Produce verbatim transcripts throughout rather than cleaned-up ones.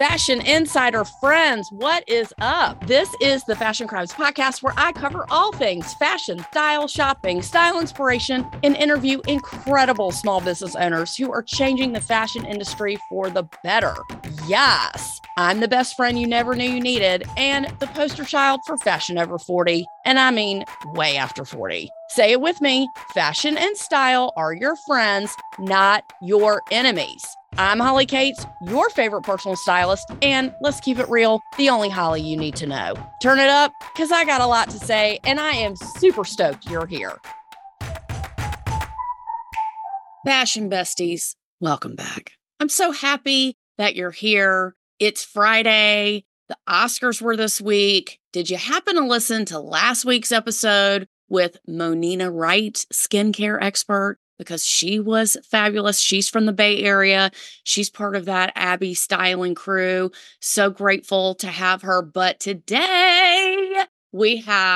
Fashion Insider friends, what is up? This is the Fashion Crimes podcast where I cover all things fashion, style, shopping, style inspiration, and interview incredible small business owners who are changing the fashion industry for the better. Yes, I'm the best friend you never knew you needed and the poster child for fashion over forty. And I mean way after forty. Say it with me, fashion and style are your friends, not your enemies. I'm Holly Cates, your favorite personal stylist, and let's keep it real, the only Holly you need to know. Turn it up, because I got a lot to say, and I am super stoked you're here. Fashion besties, welcome back. I'm so happy that you're here. It's Friday. The Oscars were this week. Did you happen to listen to last week's episode with Monina Wright, skincare expert? Because she was fabulous. She's from the Bay Area. She's part of that Abby styling crew. So grateful to have her. But today we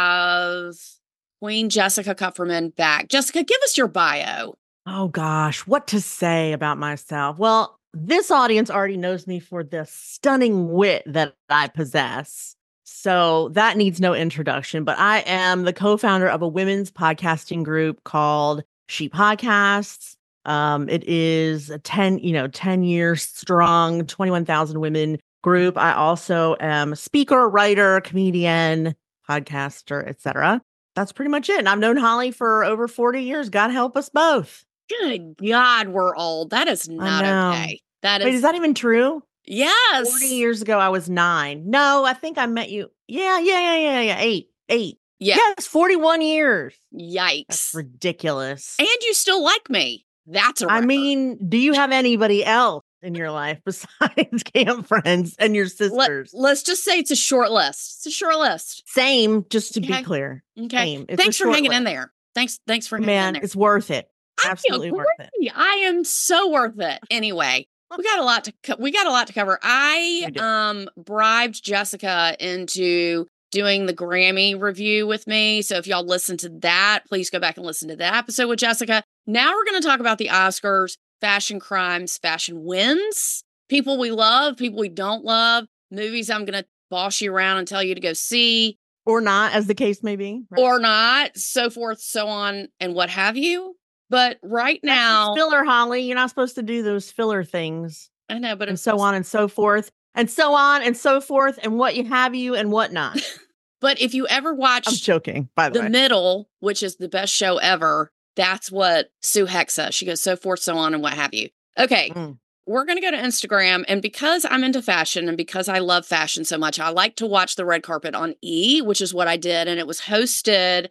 have Queen Jessica Kupferman back. Jessica, give us your bio. Oh gosh, what to say about myself? Well, this audience already knows me for the stunning wit that I possess. So that needs no introduction, but I am the co-founder of a women's podcasting group called She Podcasts. Um, it is a ten, you know, ten years strong, twenty-one thousand women group. I also am a speaker, writer, comedian, podcaster, et cetera. That's pretty much it. And I've known Holly for over forty years. God help us both. Good God, we're old. That is not okay. That is. Wait, is that even true? Yes. forty years ago, I was nine. No, I think I met you. Yeah, yeah, yeah, yeah, yeah. Eight, eight. Yeah. Yes, forty-one years. Yikes. That's ridiculous. And you still like me. That's a record. I mean, do you have anybody else in your life besides camp friends and your sisters? Let, let's just say it's a short list. It's a short list. Same, just to Okay. be clear. Okay. Same. It's Thanks a for hanging list. in there. Thanks. Thanks for hanging Man, in there. it's worth it. Absolutely I worth it. I am so worth it. Anyway, we got a lot to co- we got a lot to cover. I um bribed Jessica into doing the Grammy review with me. So if y'all listen to that, please go back and listen to that episode with Jessica. Now we're going to talk about the Oscars, fashion crimes, fashion wins, people we love, people we don't love, movies I'm going to boss you around and tell you to go see. Or not, as the case may be. Right. Or not, so forth, so on, and what have you. But right now... That's filler, Holly. You're not supposed to do those filler things. I know, but... And so on and so forth. And so on and so forth. And what you have you and what not. But if you ever watch... I'm joking, by the, the way. Middle, which is the best show ever, that's what Sue Hexa. She goes so forth, so on, and what have you. Okay, mm. We're going to go to Instagram. And because I'm into fashion and because I love fashion so much, I like to watch the red carpet on E, which is what I did. And it was hosted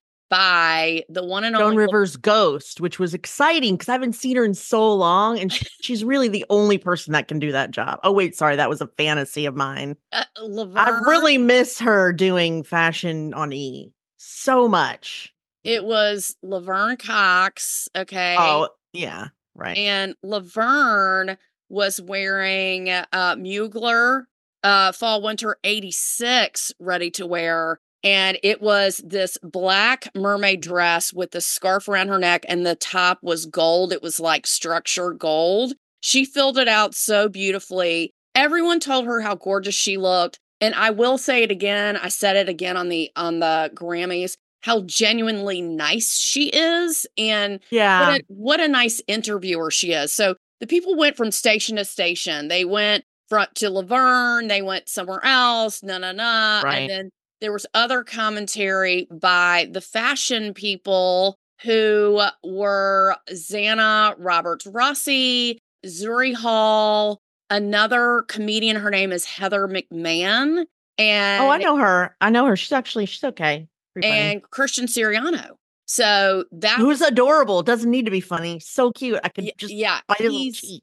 by the one and only Joan Rivers Ghost, which was exciting because I haven't seen her in so long. And she's really the only person that can do that job. Oh, wait, sorry. That was a fantasy of mine. Uh, Laverne, I really miss her doing fashion on E so much. It was Laverne Cox. Okay. Oh, yeah. Right. And Laverne was wearing uh, Mugler uh, fall winter eighty-six ready to wear. And it was this black mermaid dress with the scarf around her neck and the top was gold. It was like structured gold. She filled it out so beautifully. Everyone told her how gorgeous she looked. And I will say it again. I said it again on the on the Grammys, how genuinely nice she is. And yeah, what a, what a nice interviewer she is. So the people went from station to station. They went front to Laverne. They went somewhere else. No, no, no. Right. And then there was other commentary by the fashion people who were Xana Roberts Rossi, Zuri Hall, another comedian. Her name is Heather McMahon. And oh, I know her. I know her. She's actually, she's okay. Pretty and funny. Christian Siriano. So that who's was, adorable. Doesn't need to be funny. So cute. I could just yeah, bite his he's, cheek.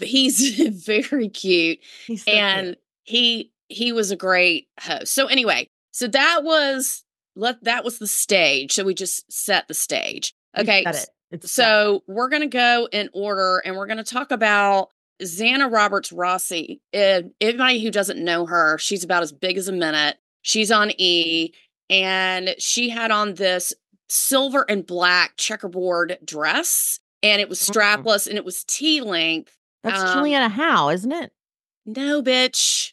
He's very cute. He's so and cute. he he was a great host. So anyway, so that was let that was the stage. So we just set the stage. Okay. It. It's so set. We're gonna go in order and we're gonna talk about Xana Roberts Rossi. If, anybody who doesn't know her, she's about as big as a minute. She's on E, and she had on this silver and black checkerboard dress, and it was strapless, and it was T-length. That's um, Juliana Howe, isn't it? No, bitch.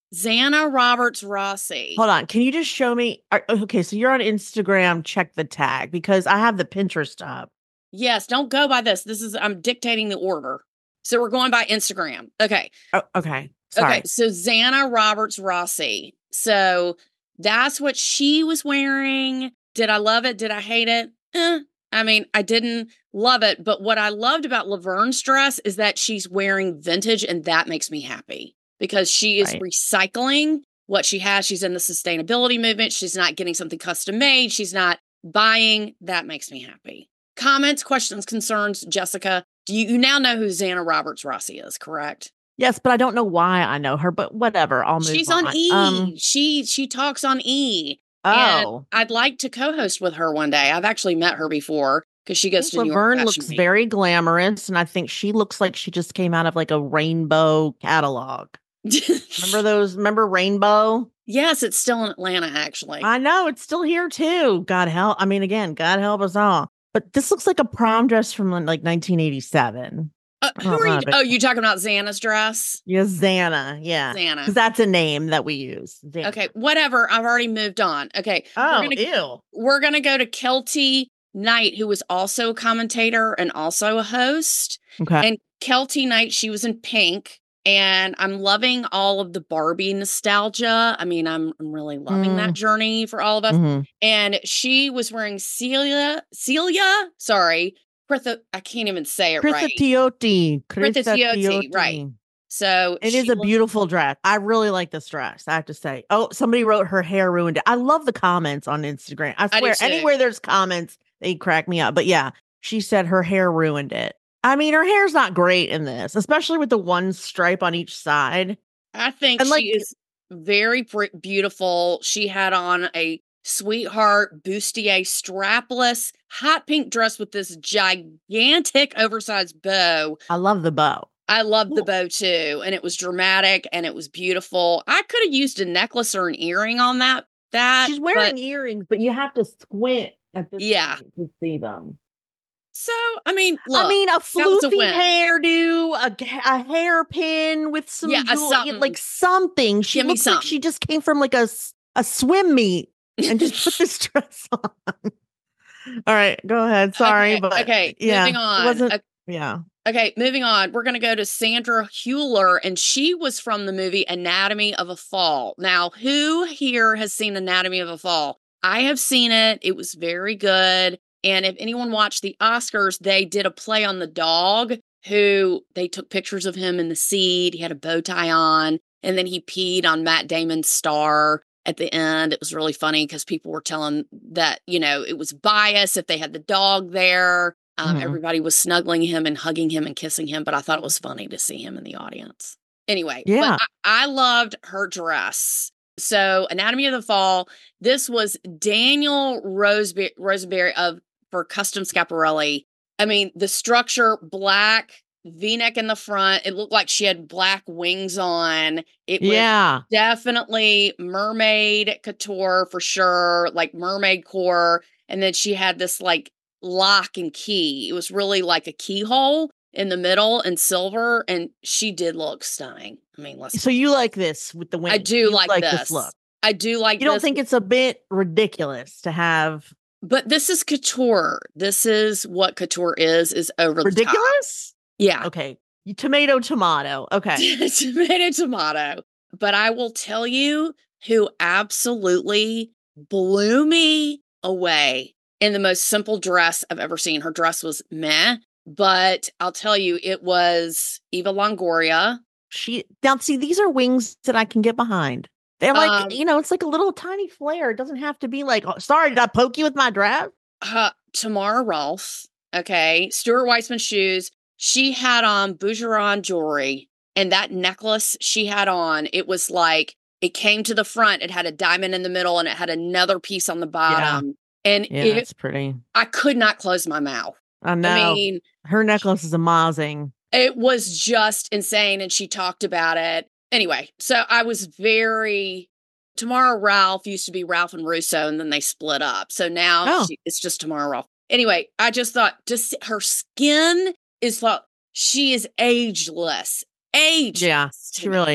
Xana Roberts Rossi. Hold on. Can you just show me? are- Okay, so you're on Instagram. Check the tag because I have the Pinterest up. Yes, don't go by this. This is, I'm dictating the order. So we're going by Instagram. Okay. Oh, okay. Sorry. Okay. So Xana Roberts Rossi. So that's what she was wearing. Did I love it? Did I hate it? Eh, I mean, I didn't love it. But what I loved about Laverne's dress is that she's wearing vintage, and that makes me happy because she is Right. recycling what she has. She's in the sustainability movement. She's not getting something custom made. She's not buying. That makes me happy. Comments, questions, concerns, Jessica. Do you, you now know who Xana Roberts Rossi is, correct? Yes, but I don't know why I know her, but whatever. I'll move She's on. on E. Um, she she talks on E. And oh, I'd like to co-host with her one day. I've actually met her before because she I goes think to New York Laverne Fashion looks Week. very glamorous, and I think she looks like she just came out of like a rainbow catalog. Remember those? Remember Rainbow? Yes, it's still in Atlanta, actually. I know it's still here too. God help. I mean, again, God help us all. But this looks like a prom dress from like nineteen eighty-seven. Uh, I who don't are know, you? but- Oh, you talking about Xana's dress? Yeah, Xana. Yeah. Xana. Because that's a name that we use. Xana. Okay, whatever. I've already moved on. Okay. Oh, we're gonna, ew. we're gonna go to Kelty Knight, who was also a commentator and also a host. Okay. And Kelty Knight, she was in pink. And I'm loving all of the Barbie nostalgia. I mean, I'm I'm really loving Mm. that journey for all of us. Mhm. And she was wearing Celia, Celia, sorry, Pritha, I can't even say it right. Prithatioti. Prithatioti, right. So It she is a looked- beautiful dress. I really like this dress, I have to say. Oh, somebody wrote her hair ruined it. I love the comments on Instagram. I I do swear, too. anywhere there's comments, they crack me up. But yeah, she said her hair ruined it. I mean, her hair's not great in this, especially with the one stripe on each side. I think And, she like- is very br- beautiful. She had on a sweetheart bustier strapless hot pink dress with this gigantic oversized bow. I love the bow. I loved the Cool. bow too, and it was dramatic and it was beautiful. I could have used a necklace or an earring on that. That She's wearing but- earrings, but you have to squint at this Yeah. point to see them. So I mean, look, I mean, a was a floofy win. hairdo, a, g- a hairpin with some Yeah, a jewel- something. like something. She Give me looks like something. she just came from like a, s- a swim meet and just put this dress on. All right, go ahead. Sorry, Okay, but okay, yeah, moving it on. wasn't- Okay. yeah. Okay, moving on. We're going to go to Sandra Hewler, and she was from the movie Anatomy of a Fall. Now, who here has seen Anatomy of a Fall? I have seen it. It was very good. And if anyone watched the Oscars, they did a play on the dog who they took pictures of him in the seat. He had a bow tie on, and then he peed on Matt Damon's star at the end. It was really funny because people were telling that, you know, it was bias if they had the dog there. Um, Mhm. Everybody was snuggling him and hugging him and kissing him, but I thought it was funny to see him in the audience. Anyway, Yeah. but I, I loved her dress. So, Anatomy of the Fall. This was Daniel Roseberry, Rosenberry of for Custom Scaparelli. I mean, the structure, black V-neck in the front. It looked like she had black wings on. It was Yeah. definitely mermaid couture for sure, like mermaid core. And then she had this like lock and key. It was really like a keyhole in the middle and silver. And she did look stunning. I mean, let's. So you like this with the wings? I do You like, this. look. I do like. You don't this, think it's a bit ridiculous to have but this is couture. This is what couture is. Is over the top. ridiculous? Yeah. Okay. You- Tomato, tomato. Okay. Tomato, tomato. But I will tell you who absolutely blew me away in the most simple dress I've ever seen. Her dress was meh, but I'll tell you, it was Eva Longoria. She now see these are wings that I can get behind. They're like, Um, you know, it's like a little tiny flare. It doesn't have to be like, oh, sorry, did I poke you with my dress? Uh, Tamara Rolfe, okay, Stuart Weitzman shoes. She had on Boucheron jewelry, and that necklace she had on, it was like, it came to the front, it had a diamond in the middle, and it had another piece on the bottom. And Yeah, it, it's pretty. I could not close my mouth. I know. I mean, Her necklace is amazing. it was just insane, and she talked about it. Anyway, so I was very. Tamara Ralph used to be Ralph and Russo, and then they split up. So now Oh. she, it's just Tamara Ralph. Anyway, I just thought, just her skin is thought she is ageless. Ageless. Yeah, to she me. really.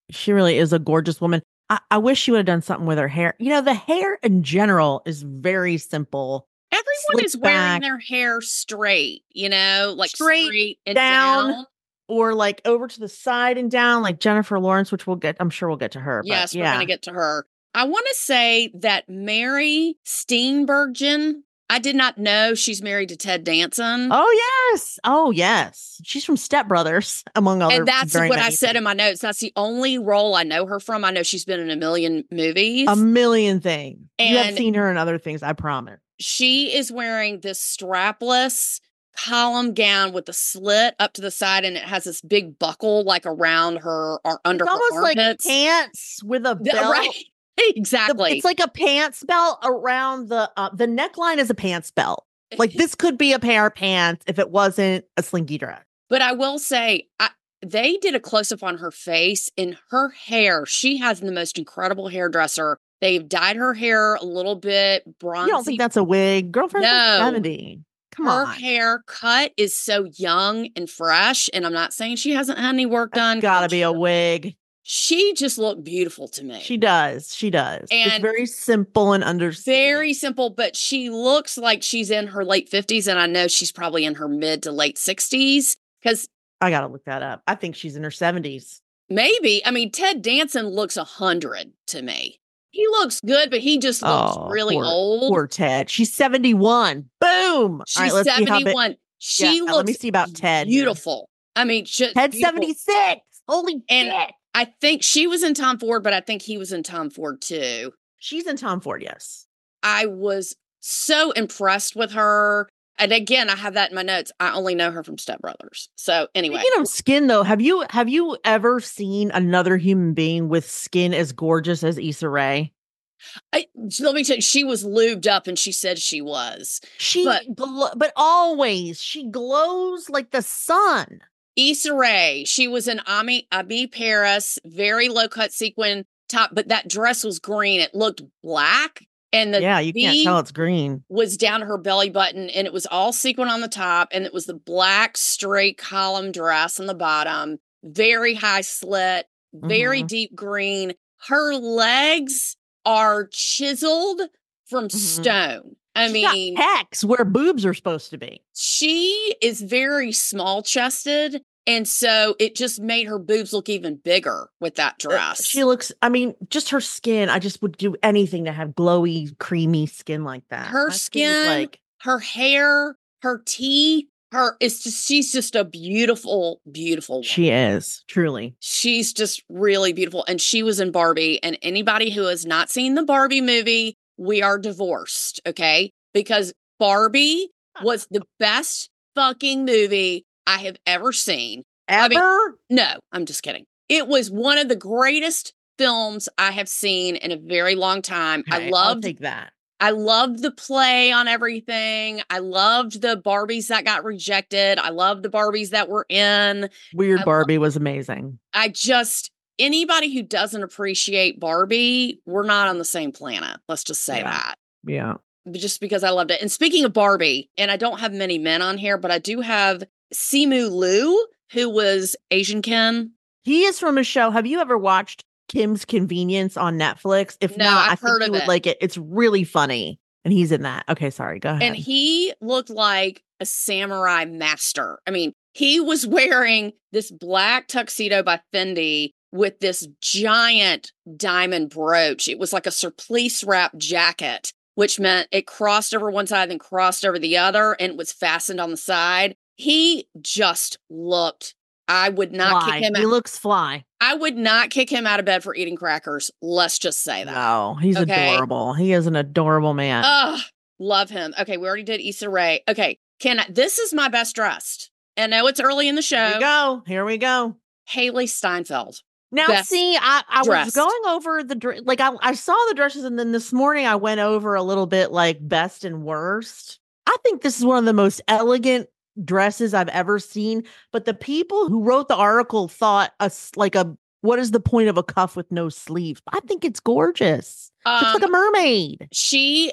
She really is a gorgeous woman. I, I wish she would have done something with her hair. You know, the hair in general is very simple. Everyone is wearing their hair straight, you know, like straight, straight and down, down. Or like over to the side and down, like Jennifer Lawrence, which we'll get, I'm sure we'll get to her. Yes, but we're yeah. going to get to her. I want to say that Mary Steenburgen, I did not know she's married to Ted Danson. Oh, yes. Oh, yes. She's from Step Brothers, among other. And that's very what I many said things. in my notes. That's the only role I know her from. I know she's been in a million movies. A million things. And you have seen her in other things, I promise. She is wearing this strapless column gown with a slit up to the side, and it has this big buckle like around her or under it's her almost armpits. Like pants with a belt. Right. Exactly. The, it's like a pants belt around the uh, the neckline is a pants belt. Like this could be a pair of pants if it wasn't a slinky dress. But I will say, I, they did a close up on her face and her hair. She has the most incredible hairdresser. They've dyed her hair a little bit bronzy. You don't think that's a wig? Girlfriend's no. like seventy. Come her on. Her hair cut is so young and fresh. And I'm not saying she hasn't had any work done. It's gotta be a wig. She just looked beautiful to me. She does. She does. And it's very simple and understandable. Very simple, but she looks like she's in her late fifties. And I know she's probably in her mid to late sixties. Because I got to look that up. I think she's in her seventies. Maybe. I mean, Ted Danson looks one hundred to me. He looks good, but he just looks oh, really poor, old. Poor Ted. She's seventy-one. Boom. She's All right, let's seventy-one. See she yeah, looks let me see about Ted. Beautiful. Here. I mean, she, Ted's seventy-six. Holy and shit. I think she was in Tom Ford, but I think he was in Tom Ford too. She's in Tom Ford, yes. I was so impressed with her. And again, I have that in my notes. I only know her from Step Brothers. So anyway. Speaking of skin, though, have you have you ever seen another human being with skin as gorgeous as Issa Rae? I, let me tell you, she was lubed up and she said she was. She, but, gl- but always, she glows like the sun. Issa Rae, she was in Ami, Ami Paris, very low cut sequin top, but that dress was green. It looked black. And the yeah, you V can't tell it's green. Was down her belly button, and it was all sequin on the top, and it was the black straight column dress on the bottom, very high slit, very mm-hmm. deep green. Her legs are chiseled from mm-hmm. stone. I She's mean, got pecs where boobs are supposed to be. She is very small chested. And so it just made her boobs look even bigger with that dress. She looks, I mean, just her skin. I just would do anything to have glowy, creamy skin like that. Her My skin, like her hair, her teeth, her, it's just, she's just a beautiful, beautiful woman. She is, truly. She's just really beautiful. And she was in Barbie. And anybody who has not seen the Barbie movie, we are divorced, okay? Because Barbie was the best fucking movie I have ever seen. Ever? I mean, no, I'm just kidding. It was one of the greatest films I have seen in a very long time. Okay, I loved I'll take that. I loved the play on everything. I loved the Barbies that got rejected. I loved the Barbies that were in. Weird I Barbie lo- was amazing. I just, anybody who doesn't appreciate Barbie, we're not on the same planet. Let's just say yeah. that. Yeah. Just because I loved it. And speaking of Barbie, and I don't have many men on here, but I do have Simu Liu, who was Asian Ken. He is from a show. Have you ever watched Kim's Convenience on Netflix? If no, not, I've I think heard you of would it. like it. It's really funny. And he's in that. Okay, sorry. Go ahead. And he looked like a samurai master. I mean, he was wearing this black tuxedo by Fendi with this giant diamond brooch. It was like a surplice wrap jacket, which meant it crossed over one side and crossed over the other, and it was fastened on the side. He just looked, I would not fly. kick him out. He looks fly. I would not kick him out of bed for eating crackers. Let's just say that. No, he's okay? adorable. He is an adorable man. Ugh, love him. Okay, we already did Issa Rae. Okay, can I, this is my best dressed. And I know it's early in the show. Here we go. Here we go. Haley Steinfeld. Now, best see, I, I was dressed. going over the, dr- like, I, I saw the dresses, and then this morning I went over a little bit, like, best and worst. I think this is one of the most elegant dresses I've ever seen, but the people who wrote the article thought us like a what is the point of a cuff with no sleeves? I think it's gorgeous. Um, it's like a mermaid. She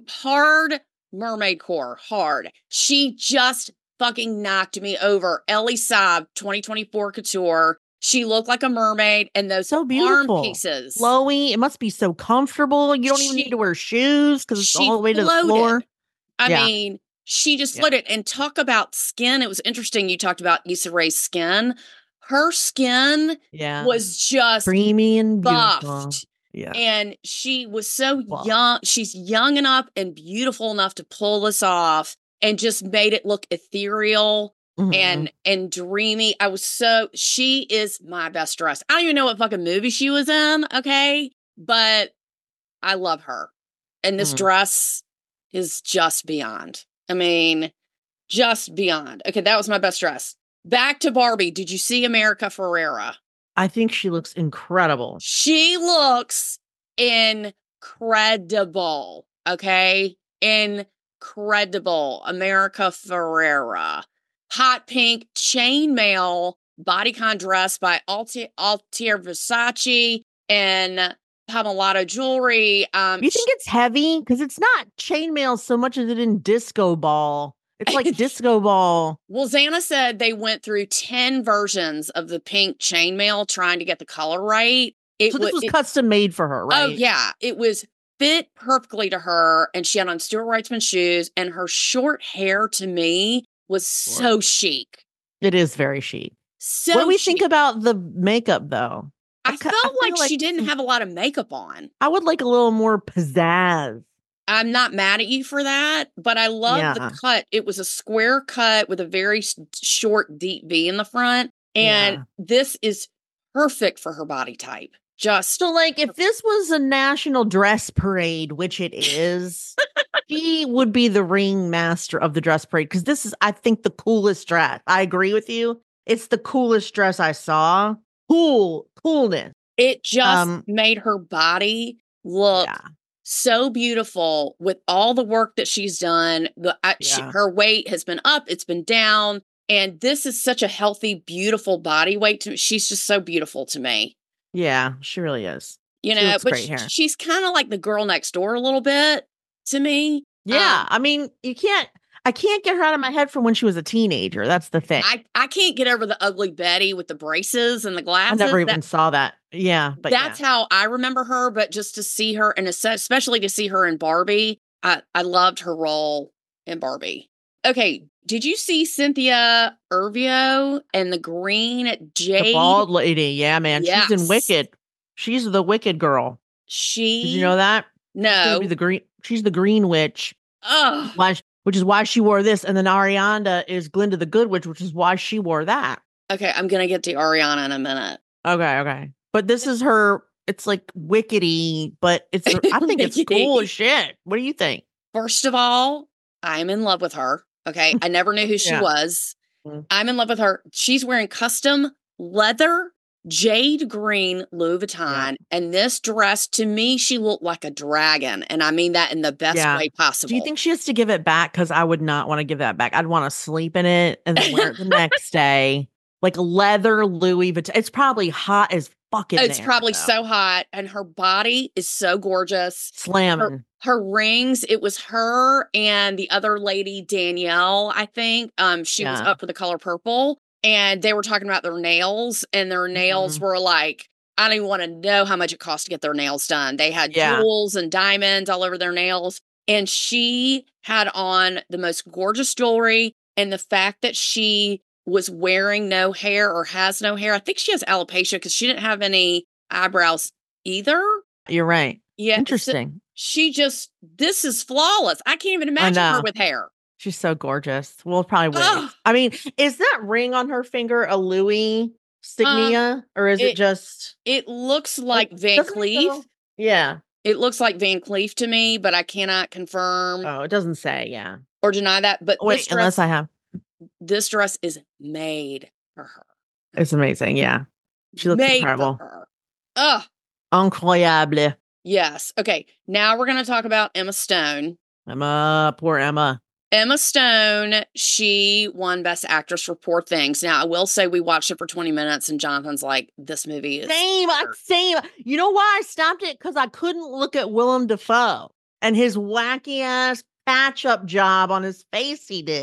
hard mermaid core hard. She just fucking knocked me over. Ellie Saab twenty twenty-four couture. She looked like a mermaid, and those So arm beautiful. pieces. Flowy. It must be so comfortable. You don't even She- need to wear shoes because it's she all the way to the floated. floor. I Yeah. mean, she just Yeah. floated. And talk about skin. It was interesting. You talked about Issa Rae's skin. Her skin Yeah. was just creamy and beautiful. buffed. Yeah. And she was so Wow. young. She's young enough and beautiful enough to pull this off and just made it look ethereal Mhm. and and dreamy. I was so, she is my best dress. I don't even know what fucking movie she was in, okay? But I love her. And this Mhm. dress is just beyond. I mean, just beyond. Okay, that was my best dress. Back to Barbie. Did you see America Ferrera? I think she looks incredible. She looks incredible. Okay? Incredible. America Ferrera. Hot pink chainmail bodycon dress by Alti- Altier Versace and Pamelato jewelry. Um, You think it's heavy? Because it's not chainmail so much as it in disco ball. It's like disco ball. Well, Xana said they went through ten versions of the pink chainmail trying to get the color right. It So this wa- was it- custom made for her, right? Oh, yeah. It was fit perfectly to her, and she had on Stuart Weitzman shoes, and her short hair to me was so chic. It is very chic. So what do we chic. think about the makeup, though? I ca- felt I feel like, like she didn't some- have a lot of makeup on. I would like a little more pizzazz. I'm not mad at you for that, but I love Yeah. the cut. It was a square cut with a very s- short, deep V in the front. And Yeah. this is perfect for her body type. Just So, like, if this was a national dress parade, which it is, she would be the ringmaster of the dress parade because this is, I think, the coolest dress. I agree with you. It's the coolest dress I saw. Cool, coolness. it just Um, made her body look Yeah. so beautiful with all the work that she's done. The I, she, Yeah. her weight has been up, it's been down, and this is such a healthy, beautiful body weight. To she's just so beautiful to me. Yeah, she really is. You She know, looks but great sh- here. she's kind of like the girl next door a little bit to me. Yeah. Um, I mean, you can't, I can't get her out of my head from when she was a teenager. That's the thing. I, I can't get over the ugly Betty with the braces and the I glasses. never That- even saw that. Yeah. But that's yeah. how I remember her. But just to see her, and es- especially to see her in Barbie, I, I loved her role in Barbie. Okay, did you see Cynthia Ervio and the green the jade? bald lady. Yeah, man. She's in Yes. Wicked. She's the Wicked girl. She Did you know that? She's gonna No. be the green. She's the Green Witch. Ugh. Why? sh- Which is why she wore this, and then Ariana is Glinda the Good Witch, which is why she wore that. Okay, I'm gonna get to Ariana in a minute. Okay, okay. But this is her. It's like wickedy, but it's. I think it's cool Wickedy. as shit. What do you think? First of all, I'm in love with her. Okay, I never knew who she Yeah. was. Mm. I'm in love with her. She's wearing custom leather jade green Louis Vuitton, and this dress, to me, she looked like a dragon, and I mean that in the best Yeah. way possible. Do you think she has to give it back? Because I would not want to give that back. I'd want to sleep in it and then wear it the next day, like a leather Louis Vuitton. It's probably hot as fucking. it's probably so hot, and her body is so gorgeous. slamming. Her rings, it was her and the other lady, Danielle, I think. Um, she was Yeah. up for the color purple, and they were talking about their nails, and their nails Mhm. were like, I don't even want to know how much it cost to get their nails done. They had Yeah. jewels and diamonds all over their nails, and she had on the most gorgeous jewelry, and the fact that she was wearing no hair or has no hair. I think she has alopecia because she didn't have any eyebrows either. You're right. Yeah. so- Interesting. she just, this is flawless. I can't even imagine her know. with hair. She's so gorgeous. We'll probably wait. Ugh. I mean, is that ring on her finger a Louis Signia, or is it, Uh, it- just It looks like Van doesn't it Cleef. go- Yeah. It looks like Van Cleef to me, but I cannot confirm Oh, it doesn't say. Yeah. or deny that. But Wait, this dress, unless I have. this dress is made for her. It's amazing. Yeah. She looks made incredible. For her. Ugh. Incroyable. Yes. Okay. Now we're going to talk about Emma Stone. Emma, poor Emma. Emma Stone, she won Best Actress for Poor Things. Now, I will say we watched it for twenty minutes, and Jonathan's like, this movie is. Same, I- same. You know why I stopped it? Because I couldn't look at Willem Dafoe and his wacky ass patch up job on his face he did.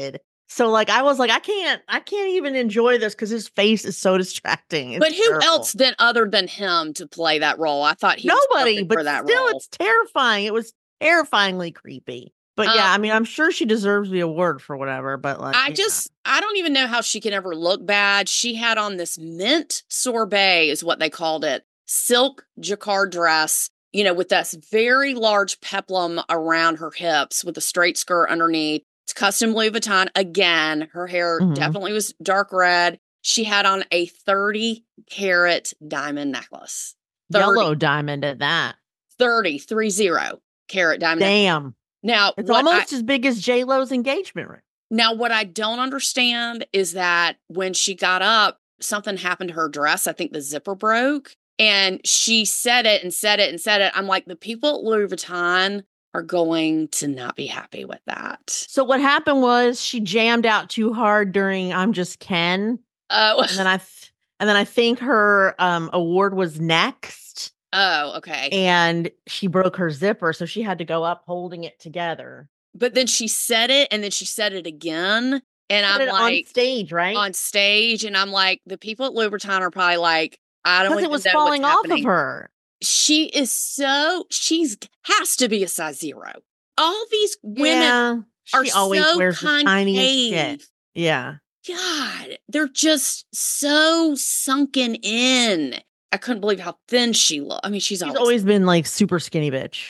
So like I was like, I can't, I can't even enjoy this because his face is so distracting. It's but who terrible. else then other than him to play that role? I thought he Nobody, was but for that still, role. it's terrifying. It was terrifyingly creepy. But Um, yeah, I mean, I'm sure she deserves the award for whatever. But like, I yeah. just, I don't even know how she can ever look bad. She had on this mint sorbet, is what they called it, silk jacquard dress, you know, with this very large peplum around her hips with a straight skirt underneath. It's custom Louis Vuitton. Again, her hair Mhm. definitely was dark red. She had on a thirty carat diamond necklace. thirty, Yellow diamond at that. thirty, three zero carat diamond necklace. Damn. Now, It's what almost I, as big as J Lo's engagement ring. now, what I don't understand is that when she got up, something happened to her dress. I think the zipper broke. And she said it and said it and said it. I'm like, the people at Louis Vuitton are going to not be happy with that. So what happened was she jammed out too hard during I'm Just Ken. Oh, And then I th- and then I think her um award was next. oh, okay. And she broke her zipper, so she had to go up holding it together. But then she said it, and then she said it again. And Put I'm it like, on stage, right? on stage, and I'm like, the people at Louis Vuitton are probably like, I don't Because even it was know falling what's off happening. of her. She is so, she's has to be a size zero. All these women Yeah, are she always so wears the tiniest shit. concave. Yeah. God, they're just so sunken in. I couldn't believe how thin she looked. I mean, she's, She's always, always been like super skinny bitch.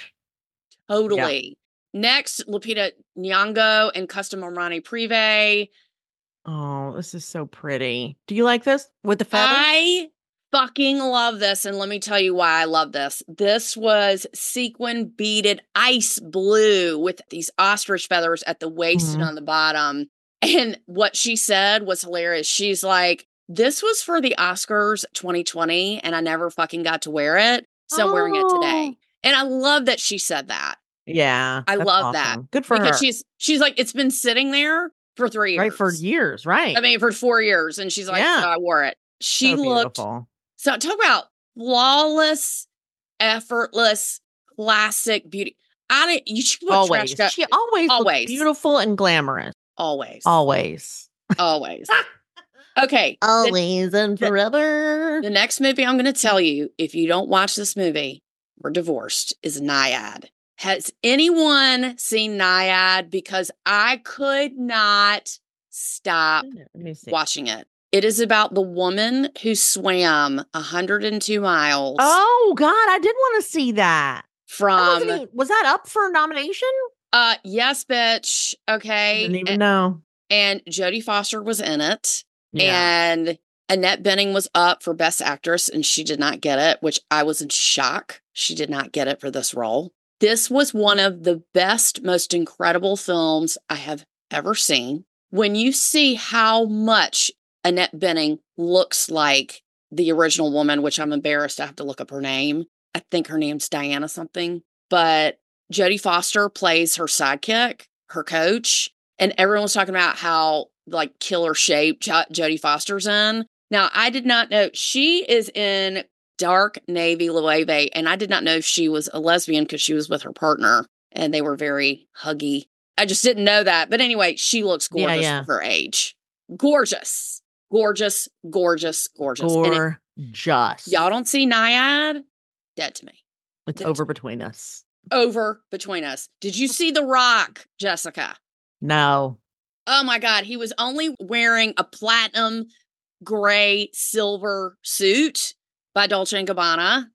totally. Next, Lupita Nyong'o and Custom Armani Privé. Oh, this is so pretty. Do you like this with the feathers? I fucking love this, and let me tell you why I love this. This was sequin beaded ice blue with these ostrich feathers at the waist Mhm. and on the bottom. And what she said was hilarious. She's like, this was for the Oscars twenty twenty, and I never fucking got to wear it, so I'm wearing it today. Oh. And I love that she said that. Yeah. I that's love that. awesome. Good for because her. she's she's like, it's been sitting there for three years. Right, for years, right. I mean, for four years. And she's like, Yeah. so I wore it. She So looked, beautiful. so talk about flawless, effortless, classic beauty. I didn't, you should put Always. trash. She always, Always. looks beautiful and glamorous. Always. Always. Always. Okay. The, Always and the- forever. the next movie I'm going to tell you, if you don't watch this movie, we're divorced, is Nyad. Has anyone seen Nyad? Because I could not stop Let me see. watching it. It is about the woman who swam one hundred two miles Oh God, I did want to see that. That from, wasn't even- was that up for nomination? uh, yes, bitch. Okay. Didn't even and, know. and Jodie Foster was in it. Yeah. And Annette Bening was up for Best Actress, and she did not get it, which I was in shock. She did not get it for this role. This was one of the best, most incredible films I have ever seen. When you see how much Annette Bening looks like the original woman, which I'm embarrassed I have to look up her name. I think her name's Diana something. But Jodie Foster plays her sidekick, her coach, and everyone was talking about how like killer shape jo- Jodie Foster's in. Now, I did not know she is in dark navy Loewe, and I did not know she was a lesbian because she was with her partner, and they were very huggy. I just didn't know that. But anyway, she looks Yeah, gorgeous yeah. for her age. Gorgeous. Gorgeous, gorgeous, gorgeous. And it- Gorgeous. y'all don't see Nyad? Dead to me. It's dead over to me. between us. Over between us. Did you see The Rock, Jessica? No. Oh my God. He was only wearing a platinum gray silver suit by Dolce and Gabbana.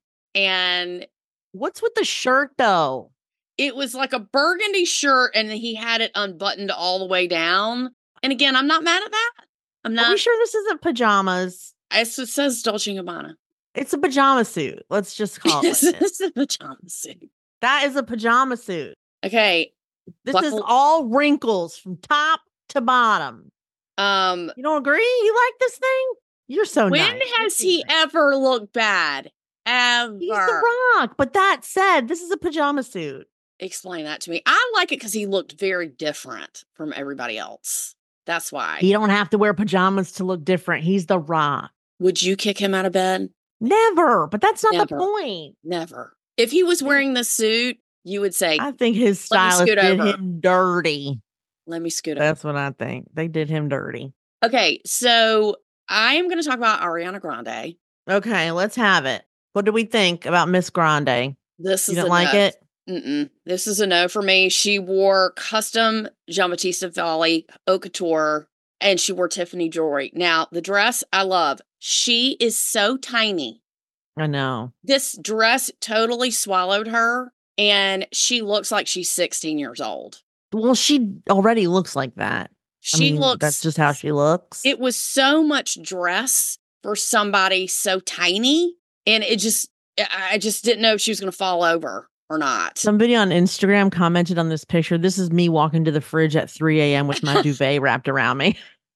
And What's with the shirt though? it was like a burgundy shirt, and he had it unbuttoned all the way down. And again, I'm not mad at that. I'm Are we not. sure this isn't pajamas? It says Dolce and Gabbana. It's a pajama suit. Let's just call it This like this. is a pajama suit. That is a pajama suit. Okay. This is Buckle- all wrinkles from top to bottom. Um, You don't agree? You like this thing? You're so when nice. has he ever looked bad? Ever. He's the Rock. But that said, this is a pajama suit. Explain that to me. I like it because he looked very different from everybody else. That's why. You don't have to wear pajamas to look different. He's the Rock. Would you kick him out of bed? Never. But that's not the Never. point. Never. If he was wearing the suit, you would say, I think his Let me stylist scoot did over. him dirty. Let me scoot up. That's what I think. They did him dirty. Okay, so I am going to talk about Ariana Grande. Okay, let's have it. What do we think about Miss Grande? This You is didn't a like no. it? Mm-mm. This is a no for me. She wore custom Giambattista Valli haute couture, and she wore Tiffany jewelry. Now, the dress I love. She is so tiny. I know. This dress totally swallowed her, and she looks like she's sixteen years old. Well, she already looks like that. She I mean, looks. that's just how she looks. It was so much dress for somebody so tiny, and it just, I just didn't know if she was going to fall over or not. Somebody on Instagram commented on this picture. This is me walking to the fridge at three a.m. with my duvet wrapped around me.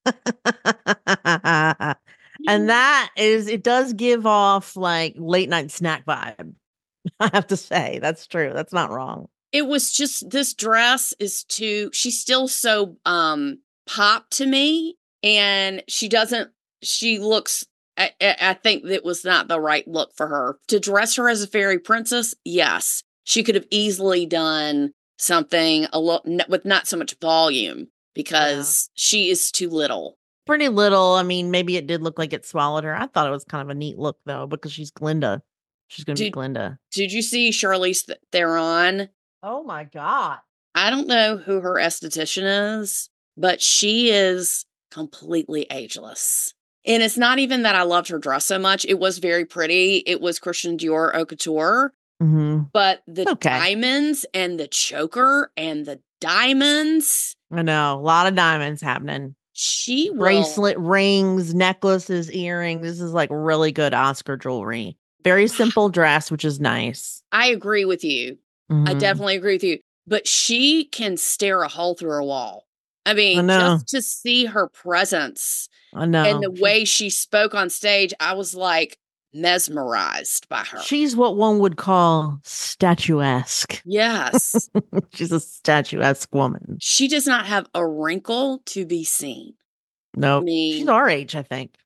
And that is, it does give off like late night snack vibe. I have to say, that's true. That's not wrong. It was just, this dress is too, she's still so um pop to me, and she doesn't, she looks, I, I think that was not the right look for her. To dress her as a fairy princess, yes. She could have easily done something a lot with not so much volume, because yeah. she is too little. Pretty little. I mean, maybe it did look like it swallowed her. I thought it was kind of a neat look, though, because she's Glinda. She's going to be Glinda. Did you see Charlize Theron? Oh, my God. I don't know who her esthetician is, but she is completely ageless. And it's not even that I loved her dress so much. It was very pretty. It was Christian Dior haute couture. Mm-hmm. But the okay. diamonds and the choker and the diamonds. I know. A lot of diamonds happening. She will. Bracelet, rings, necklaces, earrings. This is like really good Oscar jewelry. Very simple dress, which is nice. I agree with you. Mm-hmm. I definitely agree with you. But she can stare a hole through a wall. I mean, I just to see her presence I know. and the way she spoke on stage, I was like mesmerized by her. She's what one would call statuesque. Yes. She's a statuesque woman. She does not have a wrinkle to be seen. No, nope. I mean, she's our age, I think.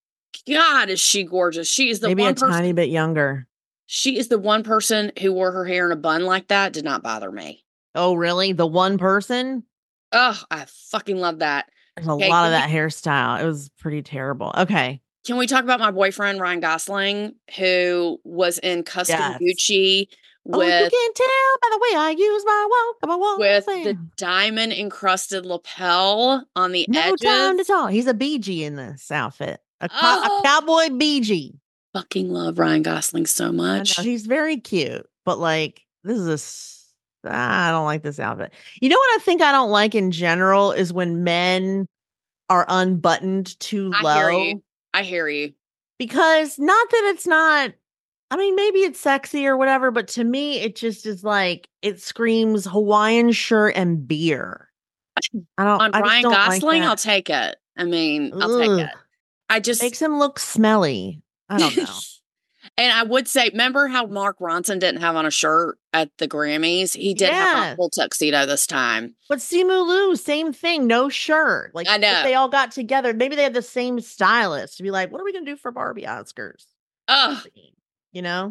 God, is she gorgeous. She is the Maybe one a person, tiny bit younger. She is the one person who wore her hair in a bun like that. Did not bother me. Oh, really? The one person? Oh, I fucking love that. There's a okay, lot of that we, hairstyle. It was pretty terrible. Okay. Can we talk about my boyfriend, Ryan Gosling, who was in Custom yes. Gucci with... Oh, you can tell by the way I use my walk. My walk with the diamond encrusted lapel on the no edges. No time to talk. He's a B G in this outfit. A, co- oh. a cowboy B G. Fucking love Ryan Gosling so much. He's very cute, but like, this is a... I don't like this outfit. You know what I think I don't like in general is when men are unbuttoned too I low. Hear you. I hear you. Because not that it's not, I mean, maybe it's sexy or whatever, but to me, it just is like, it screams Hawaiian shirt and beer. I don't, On I Ryan don't Gosling, like I'll take it. I mean, Ugh. I'll take it. I just. Makes him look smelly. I don't know. And I would say, remember how Mark Ronson didn't have on a shirt at the Grammys? He did yes. have on a full tuxedo this time. But Simu Liu, same thing, no shirt. Like, I know. If they all got together, maybe they had the same stylist to be like, what are we going to do for Barbie Oscars? Ugh. You know?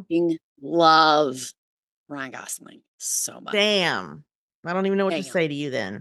Love Ryan Gosling so much. Damn. I don't even know what Damn. to say to you then.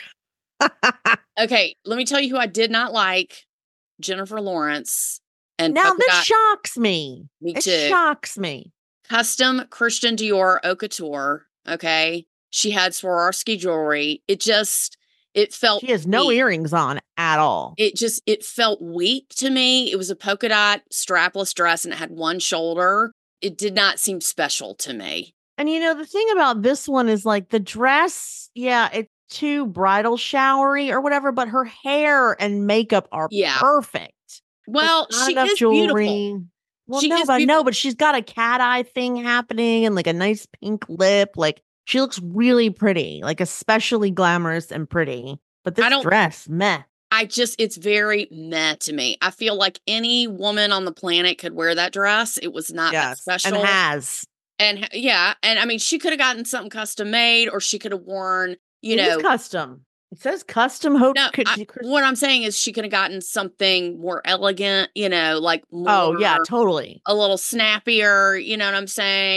Okay, let me tell you who I did not like. Jennifer Lawrence. And now polka this dot. shocks me. Me it too. It shocks me. Custom Christian Dior haute couture. Okay. She had Swarovski jewelry. It just, it felt She has no weak. earrings on at all. It just, it felt weak to me. It was a polka dot strapless dress and it had one shoulder. It did not seem special to me. And you know, the thing about this one is like the dress, yeah, it's too bridal showery or whatever, but her hair and makeup are yeah. perfect. Well, she is jewelry. beautiful. Well, she no, is but beautiful. no, but she's got a cat eye thing happening and like a nice pink lip. Like she looks really pretty, like especially glamorous and pretty. But this dress, meh. I just, it's very meh to me. I feel like any woman on the planet could wear that dress. It was not yes, that special. And has. And yeah. And I mean, she could have gotten something custom made or she could have worn, you it know. Is custom. It says custom hope. No, I, what I'm saying is she could have gotten something more elegant, you know, like more, oh yeah, totally, a little snappier. You know what I'm saying? Yes.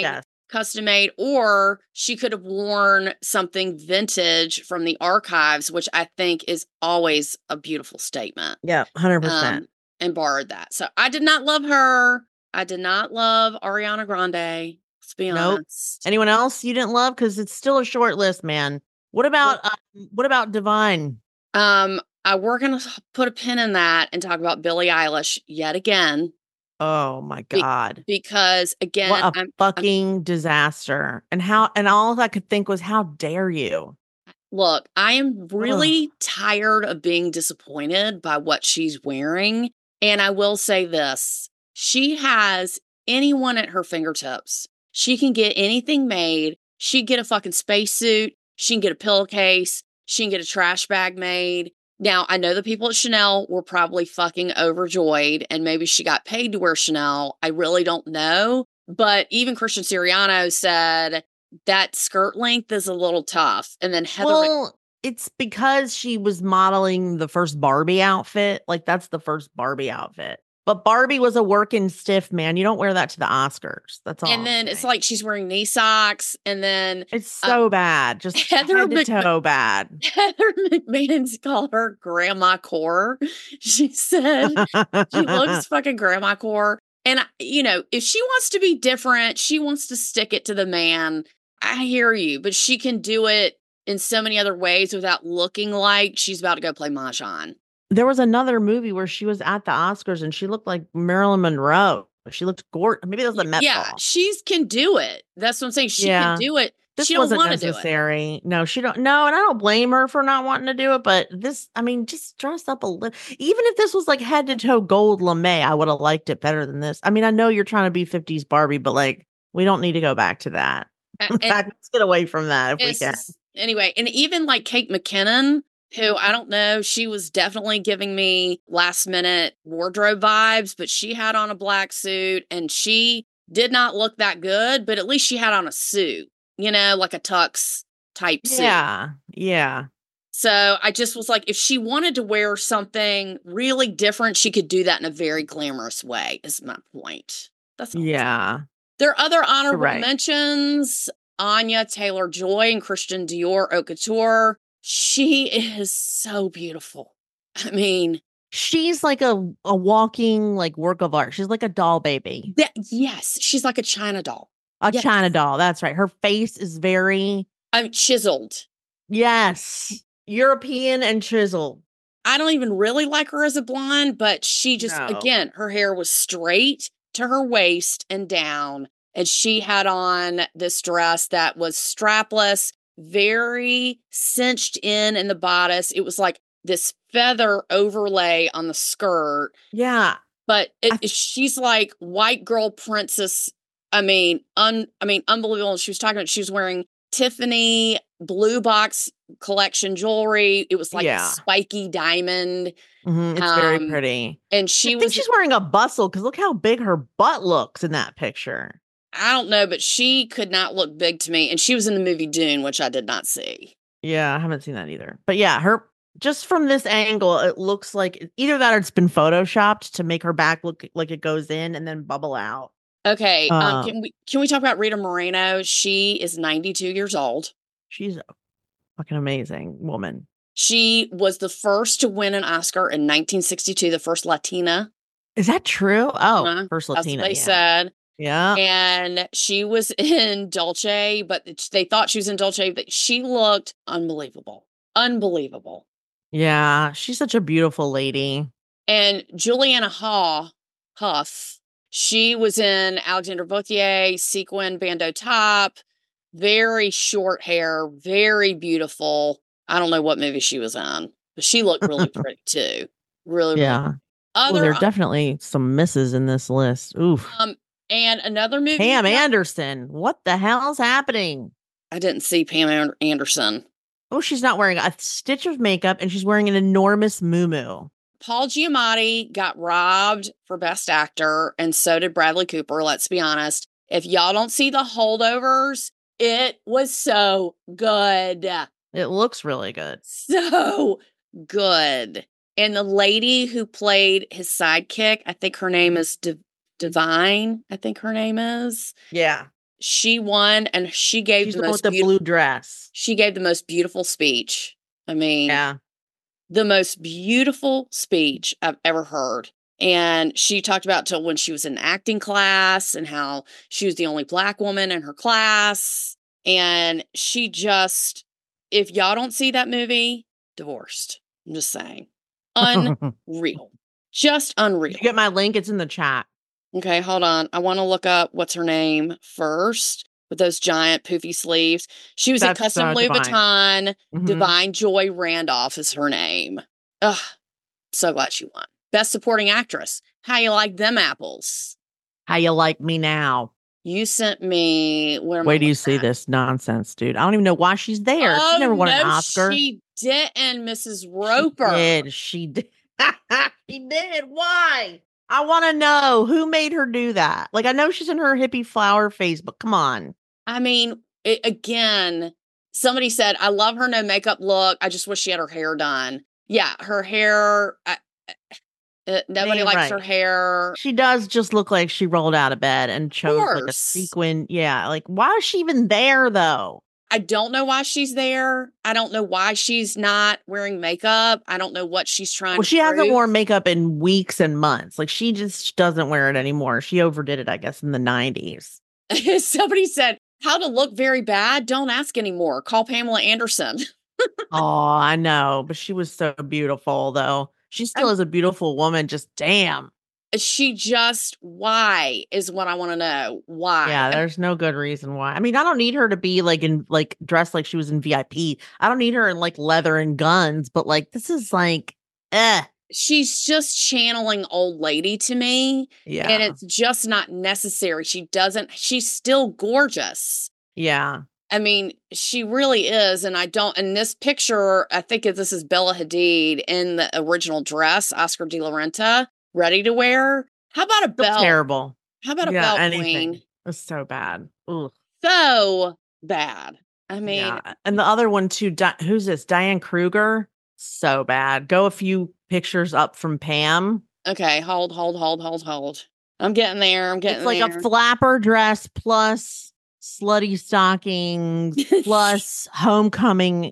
custom made, or she could have worn something vintage from the archives, which I think is always a beautiful statement. Yeah, one hundred percent. Um, and borrowed that. So I did not love her. I did not love Ariana Grande. Let's be Nope. honest. Anyone else you didn't love? Because it's still a short list, man. What about uh, what about Divine? Um, I we're gonna put a pin in that and talk about Billie Eilish yet again. Oh my Be- God. because again, What a I'm fucking I'm, disaster. And how and all I could think was, how dare you? look, I am really Ugh. tired of being disappointed by what she's wearing. And I will say this, she has anyone at her fingertips. She can get anything made. She can get a fucking spacesuit. She can get a pillowcase. She can get a trash bag made. Now, I know the people at Chanel were probably fucking overjoyed, and maybe she got paid to wear Chanel. I really don't know. But even Christian Siriano said that skirt length is a little tough. And then Heather. Well, it's because she was modeling the first Barbie outfit. Like, that's the first Barbie outfit. But Barbie was a working stiff, man. You don't wear that to the Oscars. That's all. And I'm then saying. it's like she's wearing knee socks. And then It's so uh, bad. Just Heather head to McMahon, toe bad. Heather McMahon's called her Grandma Core. She said she looks fucking Grandma Core. And, you know, if she wants to be different, she wants to stick it to the man. I hear you, but she can do it in so many other ways without looking like she's about to go play Mahjong. There was another movie where she was at the Oscars and she looked like Marilyn Monroe. She looked gorgeous. Maybe that was the Met Yeah, Ball. she can do it. That's what I'm saying. She yeah. can do it. This she wasn't don't necessary. No, she don't. No, and I don't blame her for not wanting to do it. But this, I mean, just dress up a little. Even if this was like head to toe gold lame, I would have liked it better than this. I mean, I know you're trying to be fifties Barbie, but like, we don't need to go back to that. In fact, let's get away from that if we can. Anyway, and even like Kate McKinnon, who I don't know, she was definitely giving me last minute wardrobe vibes, but she had on a black suit and she did not look that good, but at least she had on a suit, you know, like a tux type suit. Yeah, yeah. So I just was like, if she wanted to wear something really different, she could do that in a very glamorous way, is my point. That's all. Yeah. There are other honorable right. mentions. Anya Taylor-Joy and Christian Dior Haute Couture. She is so beautiful. I mean, she's like a, a walking like work of art. She's like a doll baby. That, yes, she's like a China doll. A yes. China doll. That's right. Her face is very I'm chiseled. Yes. European and chiseled. I don't even really like her as a blonde, but she just, no. again, her hair was straight to her waist and down. And she had on this dress that was strapless, very cinched in in the bodice. It was like this feather overlay on the skirt. Yeah. But it, th- she's like white girl princess. I mean, un, I mean, unbelievable. She was talking about, she was wearing Tiffany blue box collection jewelry. It was like yeah. a spiky diamond. Mm-hmm. It's um, very pretty. And she I was. think she's wearing a bustle because look how big her butt looks in that picture. I don't know, but she could not look big to me. And she was in the movie Dune, which I did not see. Yeah, I haven't seen that either. But yeah, her just from this angle, it looks like either that or it's been photoshopped to make her back look like it goes in and then bubble out. Okay, uh, um, can we can we talk about Rita Moreno? She is ninety-two years old. She's a fucking amazing woman. She was the first to win an Oscar in nineteen sixty-two, the first Latina. Is that true? Oh, uh, first Latina. That's what they yeah. said. Yeah. And she was in Dolce, but they thought she was in Dolce, but she looked unbelievable. Unbelievable. Yeah, she's such a beautiful lady. And Juliana Haw, Huff, she was in Alexandre Vauthier, sequin bandeau top, very short hair, very beautiful. I don't know what movie she was in, but she looked really pretty too. Really, yeah. really Other, well, there are definitely some misses in this list. Oof. Um, and another movie. Pam Anderson. What the hell's happening? I didn't see Pam Anderson. Oh, she's not wearing a stitch of makeup and she's wearing an enormous muumuu. Paul Giamatti got robbed for Best Actor, and so did Bradley Cooper, let's be honest. If y'all don't see The Holdovers, it was so good. It looks really good. So good. And the lady who played his sidekick, I think her name is D- Divine, I think her name is. Yeah. she won, and she gave She's the the one with most the beautiful, blue dress. she gave the most beautiful speech. I mean, Yeah. the most beautiful speech I've ever heard. And she talked about till when she was in acting class and how she was the only Black woman in her class. And she just, if y'all don't see that movie, divorced. I'm just saying. Unreal. Just unreal. Did you get my link? It's in the chat. Okay, hold on. I want to look up what's her name first with those giant poofy sleeves. She was That's at Custom so Louis divine. Vuitton. Mhm. Divine Joy Randolph is her name. Ugh, so glad she won. Best Supporting Actress. How you like them apples? How you like me now? You sent me. Where am I Wait do you looking see at? this nonsense, dude? I don't even know why she's there. Oh, she never won no, an Oscar. she didn't, Missus Roper. She did. She did. She did. Why? I want to know who made her do that. Like, I know she's in her hippie flower phase, but come on. I mean, it, again, somebody said, I love her no makeup look. I just wish she had her hair done. Yeah, her hair. I, uh, nobody Ain't likes right. her hair. She does just look like she rolled out of bed and chose like a course. sequin. Yeah. Like, why is she even there, though? I don't know why she's there. I don't know why she's not wearing makeup. I don't know what she's trying Well, to she hasn't prove. worn makeup in weeks and months. Like, she just doesn't wear it anymore. She overdid it, I guess, in the nineties. Somebody said, how to look very bad? Don't ask anymore. Call Pamela Anderson. Oh, I know. But she was so beautiful, though. She still I'm- is a beautiful woman. Just damn. She just, why is what I want to know. Why? Yeah, there's no good reason why. I mean, I don't need her to be like in like dressed like she was in V I P. I don't need her in like leather and guns, but like this is like eh. She's just channeling old lady to me. Yeah. And it's just not necessary. She doesn't, she's still gorgeous. Yeah. I mean, she really is. And I don't, in this picture, I think this is Bella Hadid in the original dress, Oscar de la Renta, ready to wear. How about a Still belt? terrible. How about a Yeah, belt, anything. queen? It's so bad. Ugh. So bad. I mean, Yeah. And the other one too, Di- who's this? Diane Kruger. So bad. Go a few pictures up from Pam. okay, hold, hold, hold, hold, hold. I'm getting there. I'm getting It's like there. a flapper dress plus slutty stockings plus homecoming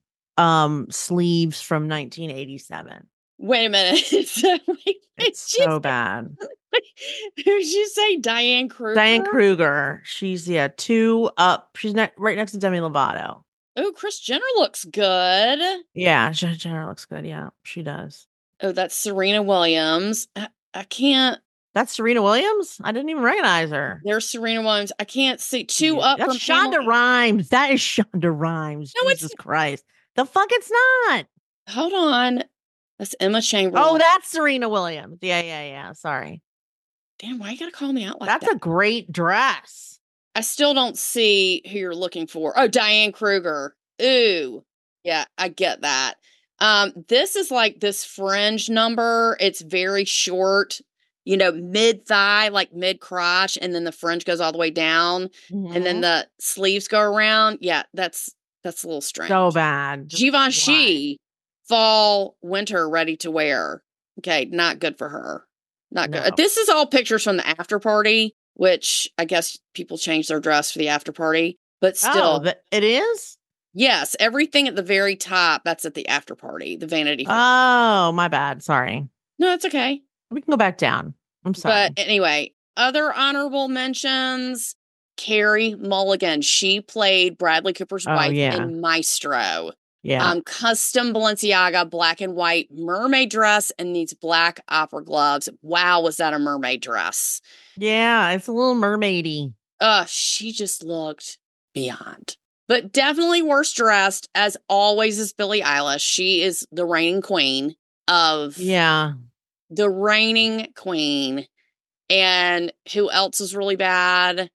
um sleeves from nineteen eighty-seven. Wait a minute. so, wait, It's did you so say- bad. Who did you say? Diane Kruger? Diane Kruger. She's yeah, two up. She's ne- right next to Demi Lovato. Oh, Kris Jenner looks good. Yeah, Jen- Jenner looks good. Yeah, she does. Oh, that's Serena Williams. I, I can't. That's Serena Williams. I didn't even recognize her. There's Serena Williams. I can't see two up That's from Shonda Pamela- Rhimes. That is Shonda Rhimes. No, it's- Jesus Christ. The fuck it's not. Hold on. That's Emma Chamberlain. Oh, that's Serena Williams. Yeah, yeah, yeah. Sorry. Damn, why you gotta call me out like That's that? a great dress. I still don't see who you're looking for. Oh, Diane Kruger. Ooh. Yeah, I get that. Um, this is like this fringe number. It's very short, you know, mid thigh, like mid crotch, and then the fringe goes all the way down, and then Mhm. the sleeves go around. Yeah, that's that's a little strange. So bad. Just Givenchy, fall, winter, ready to wear. Okay, not good for her. Not good. No. This is all pictures from the after party, which I guess people change their dress for the after party, but why? still, Oh, th- it is? yes, everything at the very top, that's at the after party, the vanity. fair. Oh, my bad. Sorry. No, it's okay. We can go back down. I'm sorry. But anyway, other honorable mentions. Carrie Mulligan. She played Bradley Cooper's Oh, wife yeah. in Maestro. yeah. Um, custom Balenciaga black and white mermaid dress and these black opera gloves. Wow, was that a mermaid dress? yeah, it's a little mermaidy. Uh, she just looked beyond. But definitely worst dressed, as always, is Billie Eilish. She is the reigning queen of Yeah. the reigning queen. And who else was really bad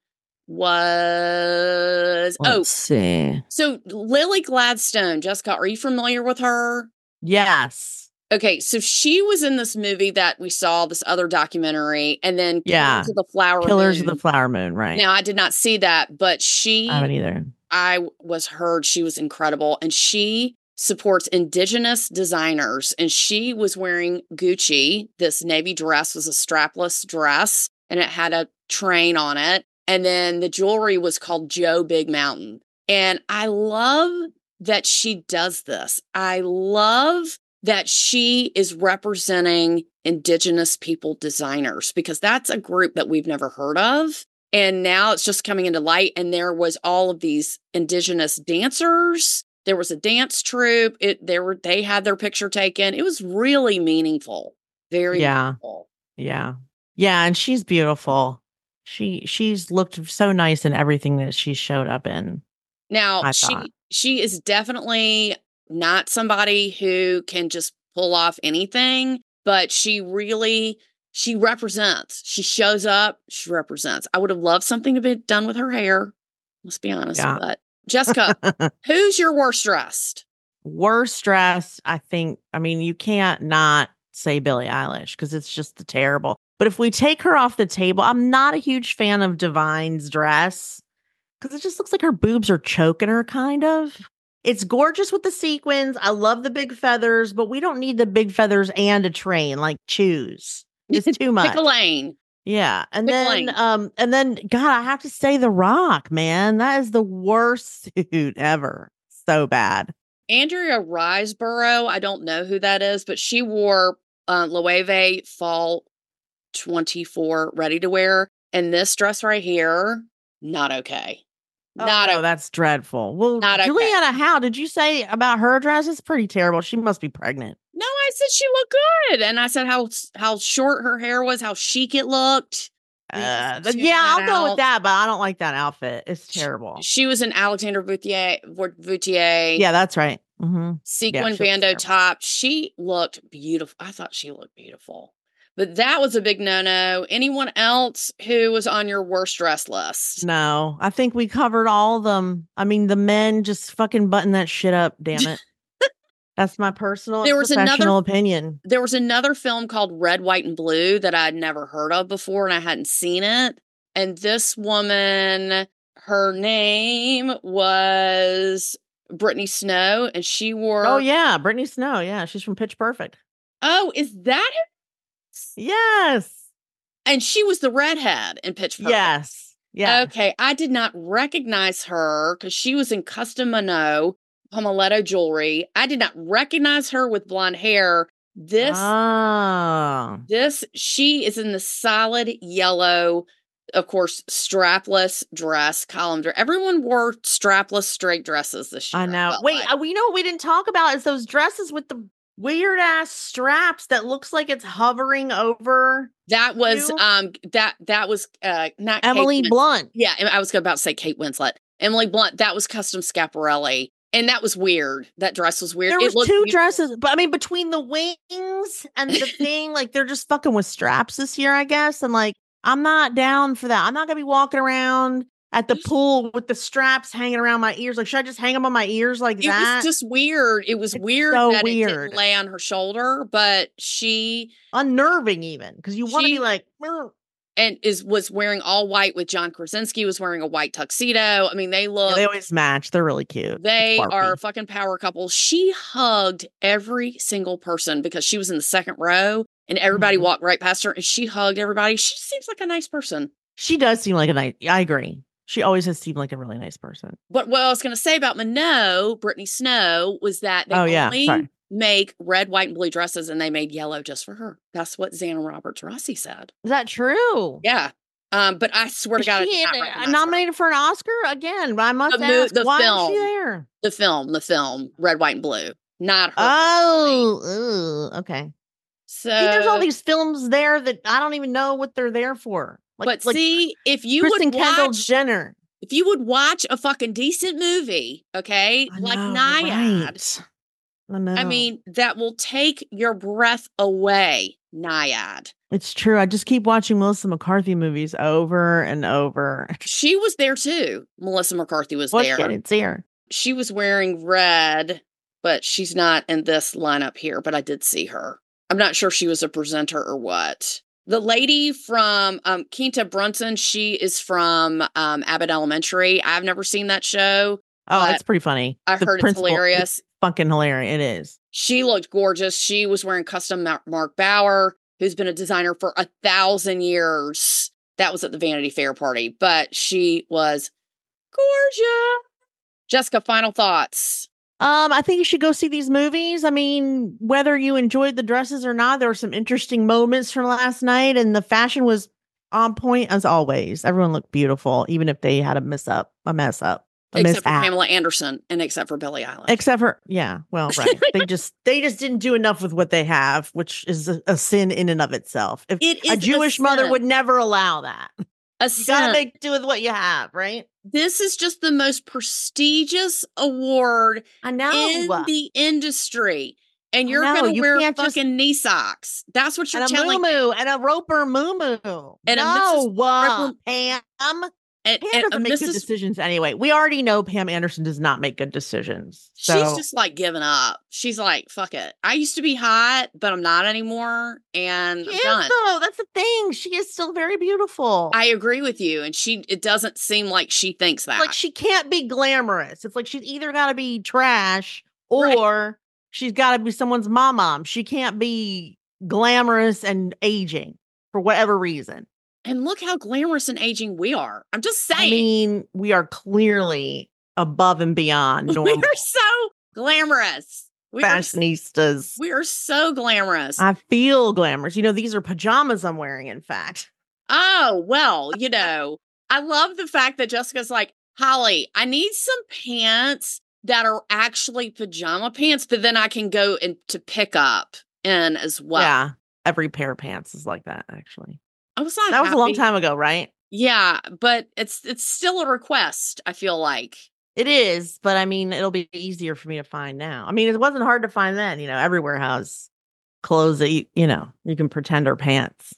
was oh, Let's see. so Lily Gladstone. Jessica, are you familiar with her? Yes. Okay, so she was in this movie that we saw, this other documentary, and then Yeah. Killers of the Flower Killers Moon. of the Flower Moon, right? Now, I did not see that, but she, I haven't either. I was heard she was incredible, and she supports indigenous designers, and she was wearing Gucci. This navy dress was a strapless dress, and it had a train on it, And then the jewelry was called Joe Big Mountain. And I love that she does this. I love that she is representing Indigenous people designers, because that's a group that we've never heard of. And now it's just coming into light. And there was all of these Indigenous dancers. There was a dance troupe. It they were they had their picture taken. It was really meaningful. Very Yeah. meaningful. Yeah. Yeah. And she's beautiful. She she's looked so nice in everything that she showed up in. Now I she thought. she is definitely not somebody who can just pull off anything, but she really she represents. She shows up, she represents. I would have loved something to be done with her hair. Let's be honest. Yeah. But Jessica, who's your worst dressed? Worst dressed, I think. I mean, you can't not say Billie Eilish because it's just terrible. But if we take her off the table, I'm not a huge fan of Divine's dress because it just looks like her boobs are choking her, kind of. It's gorgeous with the sequins. I love the big feathers, but we don't need the big feathers and a train. Like, choose. It's too much. Pick a lane. Yeah. And Pick a then, lane. um, and then, God, I have to say The Rock, man. That is the worst suit ever. So bad. Andrea Riseborough, I don't know who that is, but she wore uh, Loewe Fall twenty-four ready to wear. And this dress right here, not okay. Not oh, okay. That's dreadful. Well, Not okay. Juliana, how did you say about her dress? It's pretty terrible. She must be pregnant. No, I said she looked good. And I said how how short her hair was, how chic it looked. Uh, yeah, I'll go out. with that, but I don't like that outfit. It's terrible. She was in Alexander Vautier. Vautier yeah, that's right. Mm-hmm. Sequin yeah, bandeau top. She looked beautiful. I thought she looked beautiful. But that was a big no-no. Anyone else who was on your worst dress list? No, I think we covered all of them. I mean, the men just fucking button that shit up, damn it. That's my personal there was professional another, opinion. There was another film called Red, White, and Blue that I'd never heard of before, and I hadn't seen it. And this woman, her name was Brittany Snow, and she wore... Oh, yeah, Brittany Snow. Yeah, she's from Pitch Perfect. Oh, is that her? Yes. And she was the redhead in Pitch Perfect. Yes. Yeah. Okay, I did not recognize her because she was in Custom Minot Pomeletto jewelry. I did not recognize her with blonde hair. This, oh. this, she is in the solid yellow, of course, strapless dress, column dress. Everyone wore strapless straight dresses this year. I know. I Wait, like. uh, you know what we didn't talk about is those dresses with the weird ass straps that looks like it's hovering over. That was, you? um, that, that was, uh, not Emily Kate Blunt. Yeah. I was about to say Kate Winslet. Emily Blunt. That was Custom Schiaparelli. And that was weird. That dress was weird. There was it two beautiful. dresses, but I mean, between the wings and the thing, like they're just fucking with straps this year, I guess. And like, I'm not down for that. I'm not gonna be walking around at the pool with the straps hanging around my ears. Like, should I just hang them on my ears like it that? It was just weird. It was it's weird so that weird. it didn't lay on her shoulder, but she unnerving even because you want to be like. Ugh. And is was wearing all white with John Krasinski was wearing a white tuxedo. I mean, they look. Yeah, they always match. They're really cute. They are a fucking power couple. She hugged every single person because she was in the second row and everybody mm-hmm. walked right past her and she hugged everybody. She seems like a nice person. She does seem like a nice. I agree. She always has seemed like a really nice person. But what I was going to say about Minot, Brittany Snow, was that they oh, only yeah. Sorry. make red, white, and blue dresses, and they made yellow just for her. That's what Xana Roberts Rossi said. Is that true? Yeah. Um, but I swear is to God, she I in, nominated her. for an Oscar again. I must the, ask, the why film, is she there? The film, the film, Red, White, and Blue, not her. Oh, ooh, okay. So see, there's all these films there that I don't even know what they're there for. Like, but like see, if you Kristen would Kendall watch, Jenner. If you would watch a fucking decent movie, okay, I like know, Nyad, right. I, know. I mean, that will take your breath away, Nyad. It's true. I just keep watching Melissa McCarthy movies over and over. She was there too. Melissa McCarthy was what there. It's here. She was wearing red, but she's not in this lineup here, but I did see her. I'm not sure if she was a presenter or what. The lady from um, Quinta Brunson, she is from um, Abbott Elementary. I've never seen that show. Oh, it's pretty funny. I heard it's hilarious. It's fucking hilarious. It is. She looked gorgeous. She was wearing custom Mark Bauer, who's been a designer for a thousand years. That was at the Vanity Fair party, but she was gorgeous. Jessica, final thoughts. Um, I think you should go see these movies. I mean, whether you enjoyed the dresses or not, there were some interesting moments from last night, and the fashion was on point as always. Everyone looked beautiful, even if they had a mess up, a mess up. A Except for mishap. Pamela Anderson and except for Billie Eilish. Except for, yeah, well, right. they just they just didn't do enough with what they have, which is a, a sin in and of itself. If It is a Jewish a mother sin. would never allow that. A You sin. gotta make do with what you have, right? This is just the most prestigious award I know. in the industry. And I you're know, going to you wear can't just- fucking knee socks. That's what you're and a telling me. moo and a roper moo And a no, Missus uh, Roper- Pam. And, Pam and a doesn't make good Missus decisions anyway. We already know Pam Anderson does not make good decisions. So. She's just like giving up. She's like, fuck it. I used to be hot, but I'm not anymore. And She I'm is, done. though. That's the thing. She is still very beautiful. I agree with you. And she, it doesn't seem like she thinks that. like she can't be glamorous. It's like she's either got to be trash or Right. she's got to be someone's mom. She can't be glamorous and aging for whatever reason. And look how glamorous and aging we are. I'm just saying. I mean, we are clearly above and beyond we normal are so glamorous. We are, fashionistas. we are so glamorous. I feel glamorous. You know, these are pajamas I'm wearing, in fact. Oh, well, you know, I love the fact that Jessica's like, Holly, I need some pants that are actually pajama pants, but then I can go and to pick up in as well. Yeah. Every pair of pants is like that, actually. I was not That was a long happy. time ago, right? Yeah, but it's it's still a request, I feel like. It is, but I mean, it'll be easier for me to find now. I mean, it wasn't hard to find then. You know, everywhere has clothes that you, you know, you can pretend are pants,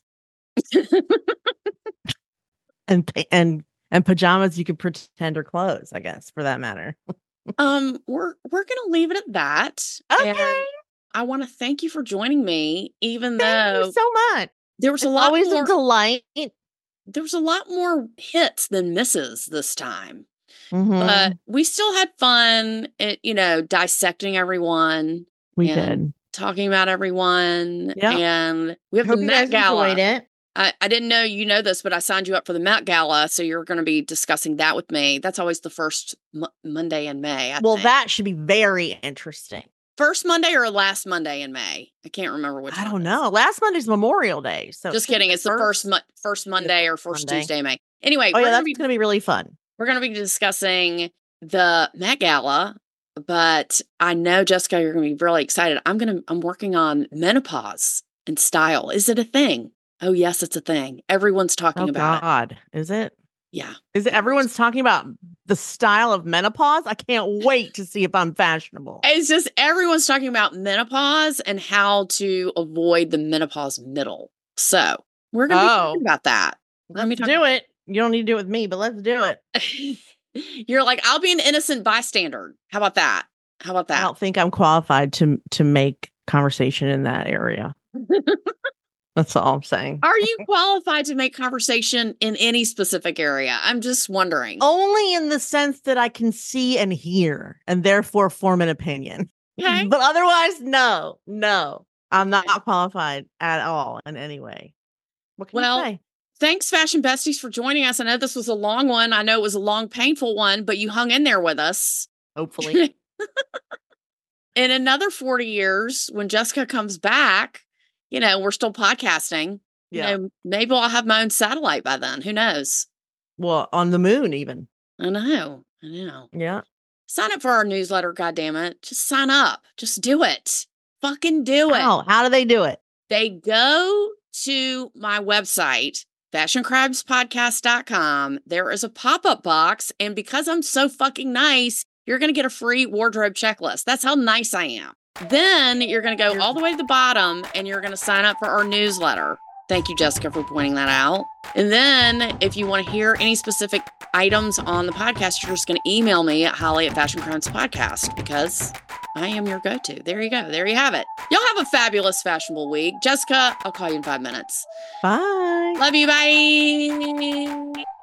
and pa- and and pajamas you can pretend are clothes. I guess for that matter. Um, we're we're gonna leave it at that. Okay. And I want to thank you for joining me, even Thank though you so much. there was a It's lot always more a delight. there was a lot more hits than misses this time. Mhm. But we still had fun at, you know, dissecting everyone, we and did. talking about everyone. Yeah. And we have Hope the you Met guys Gala. enjoyed it. I, I didn't know you know this, but I signed you up for the Met Gala. So you're going to be discussing that with me. That's always the first mo- Monday in May. I Well, think. that should be very interesting. First Monday or last Monday in May? I can't remember which I one don't it is. know. Last Monday's Memorial Day, so Just kidding. It's the first mo- first Monday or first Monday. Tuesday in May. Anyway, Oh we're yeah, going that's to be going to be really fun. we're going to be discussing the Met Gala, but I know, Jessica, you're going to be really excited. I'm going to, I'm working on menopause and style. Is it a thing? Oh, yes, it's a thing. Everyone's talking Oh about it. God, is it? Yeah. Is it? Everyone's talking about the style of menopause. I can't wait to see if I'm fashionable. It's just everyone's talking about menopause and how to avoid the menopause middle. So we're going to be Oh. talking about that. Let me Let's talk do it. You don't need to do it with me, but let's do it. You're like, I'll be an innocent bystander. How about that? How about I that? don't think I'm qualified to to make conversation in that area. That's all I'm saying. Are you qualified to make conversation in any specific area? I'm just wondering. Only in the sense that I can see and hear, and therefore form an opinion. Okay. But otherwise, no, no, I'm not qualified at all in any way. What can Well, you say? Thanks, Fashion Besties, for joining us. I know this was a long one. I know it was a long, painful one, but you hung in there with us. Hopefully, In another forty years, when Jessica comes back, you know, we're still podcasting. yeah. You know, maybe I'll have my own satellite by then. Who knows? Well, on the moon, even. I know. I know. Yeah. Sign up for our newsletter, goddammit. Just sign up. Just do it. Fucking do it. How? How do they do it? They go to my website, fashion crabs podcast dot com. There is a pop-up box. And because I'm so fucking nice, you're going to get a free wardrobe checklist. That's how nice I am. Then you're going to go all the way to the bottom and you're going to sign up for our newsletter. Thank you, Jessica, for pointing that out. And then if you want to hear any specific items on the podcast, you're just going to email me at Holly at Fashion Crimes Podcast because I am your go-to. There you go. There you have it. Y'all have a fabulous fashionable week. Jessica, I'll call you in five minutes. Bye. Love you. Bye.